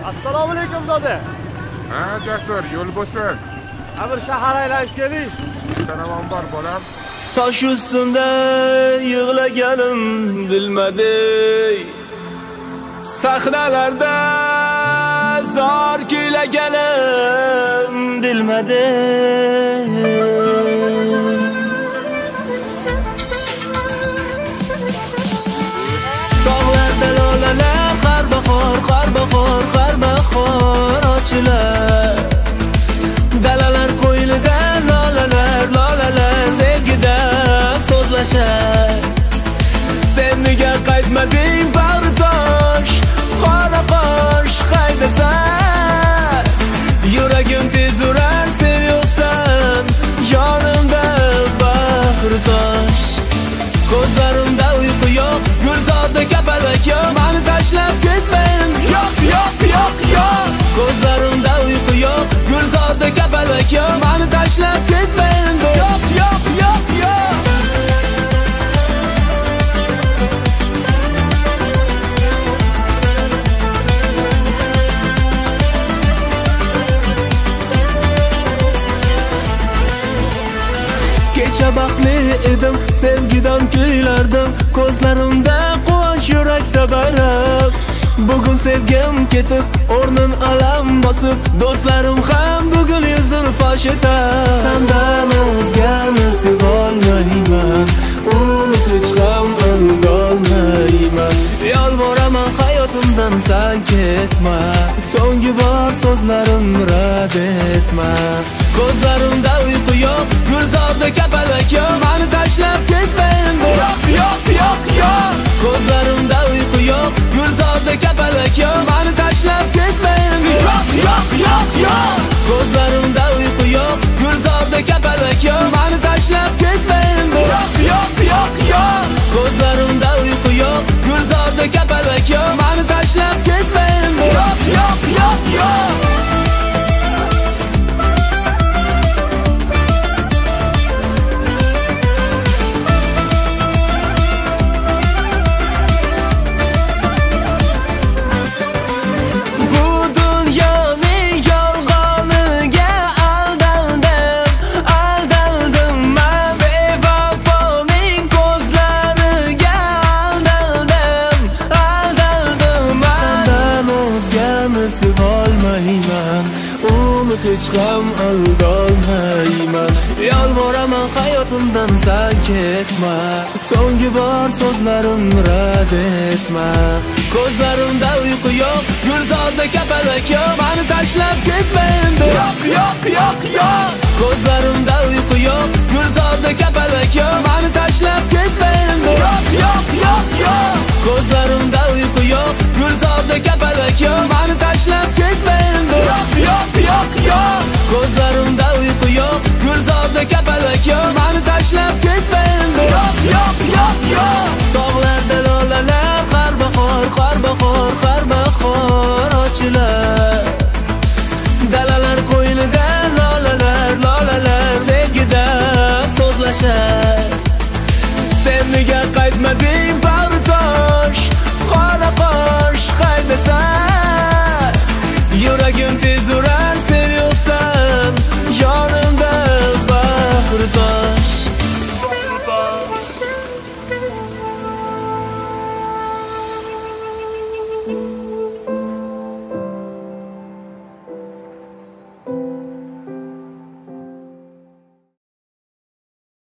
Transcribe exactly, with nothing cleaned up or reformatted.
Assalomu alaykum doda. Ha, Jasur, yo'l bo'lsin. Amir shahar aylanib keling. Salomon bor bolam. Tosh ustunda yig'laganim bilmadik. Sahnalarda zor kuylaganim bilmadik. Tog'larda lolalar har bahor, har bahor, har bahor ochilar. Dalalar qo'ynida lolalar, lolalar sevgidan so'zlashar. Sen nega qaytmading bag'ritosh, qora qosh qaydasan? Yuragim tez urar, sen yo'qsan yonimda bag'ritosh. Ko'zlarimda uyqu yo'q, gulzorda kapalak yo'q. Meni tashlab ketmang, yo'q, yo'q, yo'q, yo'q. Ko'zlarimda uyqu yo'q, gulzorda kapalak yo'q. Meni tashlab ketmang, yo'q, yo'q, yo'q, yo'q. Kecha baxtli edim, sevgidan kuylardim. Ko'zlarimda quvonch, yurakda bayram. Bugun sevgim ketib, o'rnin alam bosib, do'stlarim ham bugun yuzini fosh etar. Sendan o'zgani sevolmayman, unutib ham o'rganmayman. Yolvoraman hayotimdan sen ketma, so'nggi bor so'zlarim rad etma. Ko'zlarimda uyqu yo'q, gulzorda kapalak yo'q. Meni tashlab ketmang, yo'q, yo'q, yo'q, yo'q. Ko'zlarimda uyqu yo'q, gulzorda kapalak yo'q. Meni tashlab ketmang, yo'q, yo'q, yo'q, yo'q. Ko'zlarimda uyqu yo'q, gulzorda kapalak yo'q. Meni tashlab ketmang, yo'q, yo'q, yo'q, yo'q. Ko'zlarimda uyqu yo'q, gulzorda kapalak yo'q. Meni tashlab ketmang, yo'q, yo'q, yo'q, yo'q. Hech ham aldolmayman. Yolvoraman hayotimdan sen ketma, so'nggi bor so'zlarim rad etma. Ko'zlarimda uyqu yo'q, gulzorda kapalak yo'q. Meni tashlab ketmang, yo'q, yo'q, yo'q, yo'q. Ko'zlarimda uyqu yo'q, gulzorda kapalak yo'q. Meni tashlab ketmang, yo'q, yo'q, yo'q, yo'q. Ko'zlarimda uyqu yo'q, gulzorda kapalak yo'q. Meni tashlab ketmang, yo'q, yo'q, yo'q, yo'q. Ko'zlarimda uyqu yo'q, gulzorda kapalak yo'q. Meni tashlab ketmang, yo'q, yo'q, yo'q, yo'q. Tog'larda lolalar har bahor, har bahor, har bahor ochilar. Dalalar qo'ynida lolalar, lolalar sevgidan so'zlashar. Sen nega qaytmading?